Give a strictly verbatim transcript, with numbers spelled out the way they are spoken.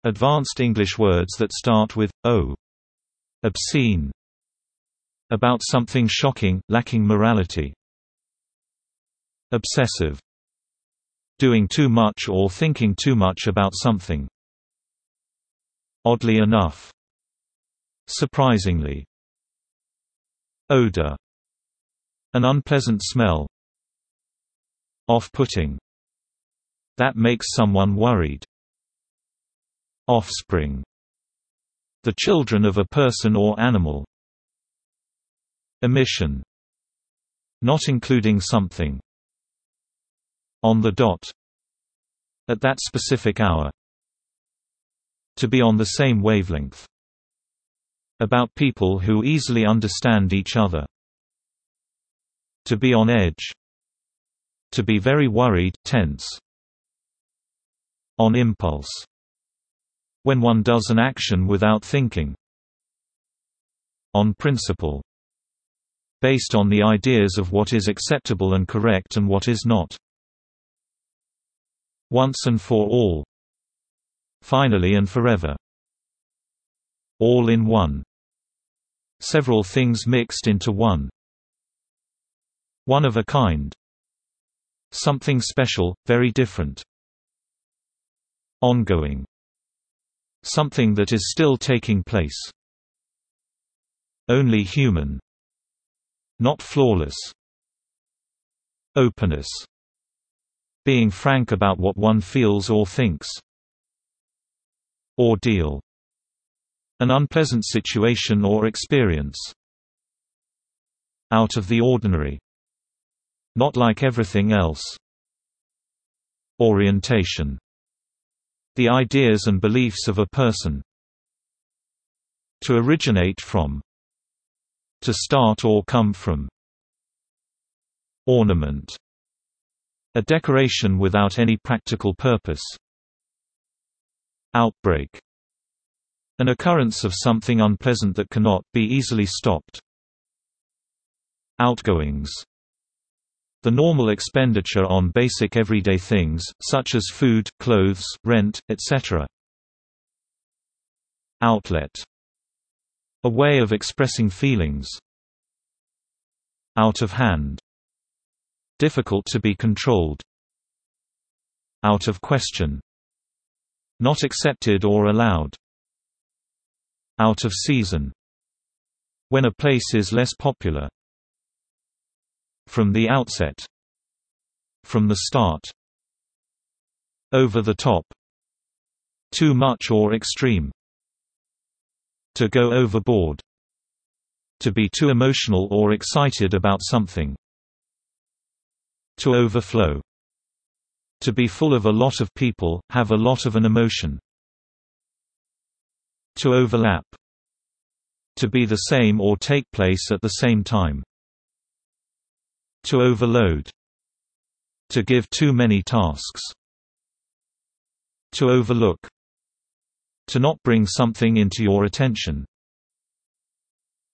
Advanced English words that start with o. Obscene. About something shocking, lacking morality. Obsessive. Doing too much or thinking too much about something. Oddly enough. Surprisingly. Odor. An unpleasant smell. Off-putting. That makes someone worried. Offspring. The children of a person or animal. Emission. Not including something. On the dot. At that specific hour. To be on the same wavelength. About people who easily understand each other. To be on edge. To be very worried, tense. On impulse. When one does an action without thinking. On principle. Based on the ideas of what is acceptable and correct and what is not. Once and for all. Finally and forever. All in one. Several things mixed into one. One of a kind. Something special, very different. Ongoing. Something that is still taking place. Only human. Not flawless. Openness. Being frank about what one feels or thinks. Ordeal. An unpleasant situation or experience. Out of the ordinary. Not like everything else. Orientation. The ideas and beliefs of a person. To originate from. To start or come from. Ornament. A decoration without any practical purpose. Outbreak. An occurrence of something unpleasant that cannot be easily stopped. Outgoings. The normal expenditure on basic everyday things, such as food, clothes, rent, et cetera. Outlet. A way of expressing feelings. Out of hand. Difficult to be controlled. Out of question. Not accepted or allowed. Out of season. When a place is less popular. From the outset. From the start. Over the top. Too much or extreme. To go overboard. To be too emotional or excited about something. To overflow. To be full of a lot of people, have a lot of an emotion. To overlap. To be the same or take place at the same time. To overload. To give too many tasks. To overlook. To not bring something into your attention.